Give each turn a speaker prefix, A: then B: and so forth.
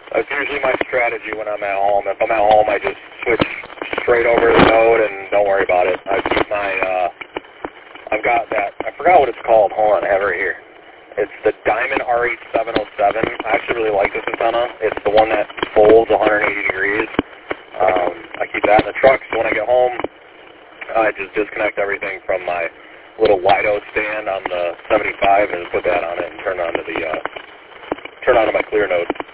A: That's usually my strategy when I'm at home. If I'm at home, I just switch straight over to the Node and don't worry about it. I keep my, I've got that, I forgot what it's called. Hold on, I have it right here. It's the Diamond RH707. I actually really like this antenna. It's the one that folds 180 degrees. I keep that in the truck, so when I get home, I just disconnect everything from my little Lido stand on the 75 and put that on it and turn onto my clear node.